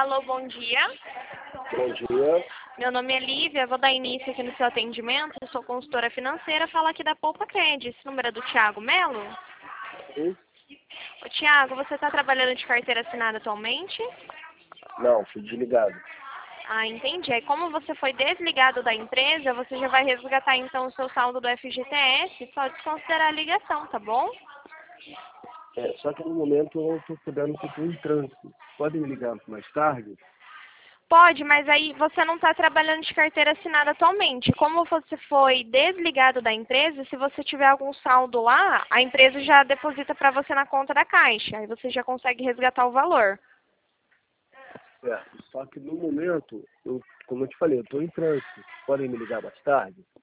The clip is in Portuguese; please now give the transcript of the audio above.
Alô, bom dia. Bom dia. Meu nome é Lívia, vou dar início aqui no seu atendimento. Eu sou consultora financeira, falo aqui da Poupa Cred. Esse número é do Thiago Melo? Sim? Ô, Thiago, você está trabalhando de carteira assinada atualmente? Não, fui desligado. Ah, entendi. Aí como você foi desligado da empresa, você já vai resgatar então o seu saldo do FGTS, só desconsiderar a ligação, tá bom? Só que no momento eu não estou podendo porque estou em trânsito. Podem me ligar mais tarde? Pode, mas aí você não está trabalhando de carteira assinada atualmente. Como você foi desligado da empresa, se você tiver algum saldo lá, a empresa já deposita para você na conta da Caixa. Aí você já consegue resgatar o valor. Certo. Só que no momento, como eu te falei, eu estou em trânsito. Podem me ligar mais tarde?